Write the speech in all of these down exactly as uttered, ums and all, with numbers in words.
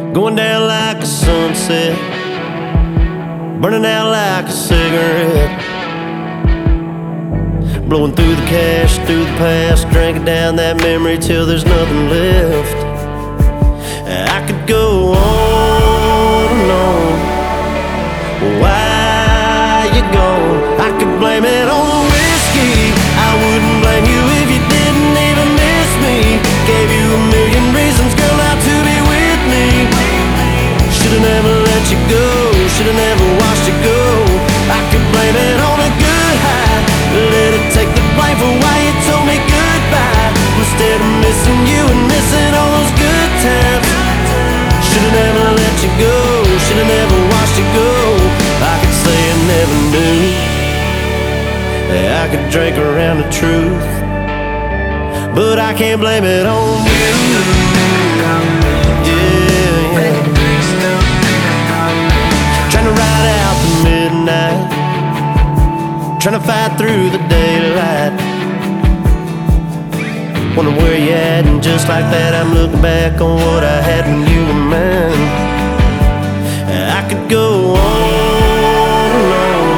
going down like a sunset, burning out like a cigarette, blowing through the cash, through the past, drinking down that memory till there's nothing left. I could go on and on. Why you gone? I could blame it on the whiskey. I wouldn't blame you if you didn't even miss me. Gave you a million reasons, girl, not to be with me. Should've never let you go, should've never watched you go. I could blame it on a good high, let it take the blame for why you told me goodbye, instead of missing you and missing all those good times. Should've never let you go, should've never watched you go. I could say I never knew, I could drink around the truth, but I can't blame it on you. Yeah, yeah. Trying to ride out the midnight, trying to fight through the daylight, wondering where you at, and just like that I'm looking back on what I had when you were mine. I could go on and on.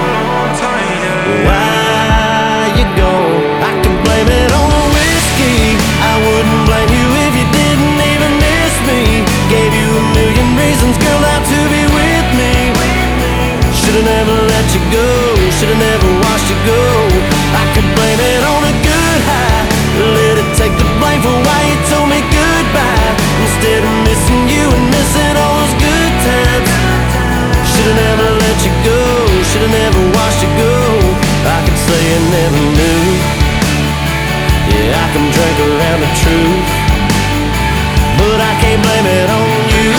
Why you gone? I can blame it on the whiskey. I wouldn't blame you if you didn't even miss me. Gave you a million reasons, girl, not to be with me. Should've never let you go, should've never watched you go. I could blame it on a good high, let it take the blame for why you told me goodbye, instead of missing you and missing all those good times. Should've never let you go, should've never watched you go. I could say I never knew. Yeah, I can drink around the truth, but I can't blame it on you.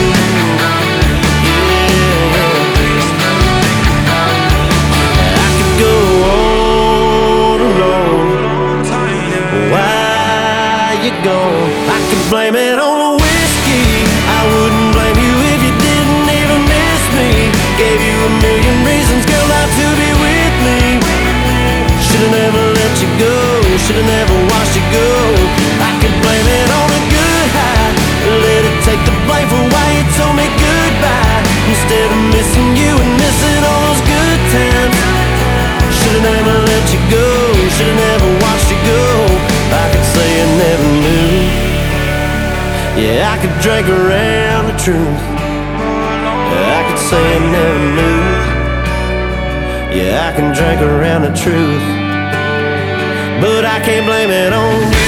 Yeah, I could go on and on. Why you gone? I could blame it on the whiskey. I wouldn't blame you if you didn't even miss me. Gave you a million reasons, girl, not to be with me. Should've never let you go, should've never watched you go. I could blame it on a good high, let it take the blame for why you told me goodbye, instead of missing you and missing all those good times. Should've never let you go, should've never watched you go. I could say I never knew. Yeah, I could drink around the truth, I could say I never knew. Yeah, I can drink around the truth, but I can't blame it on you.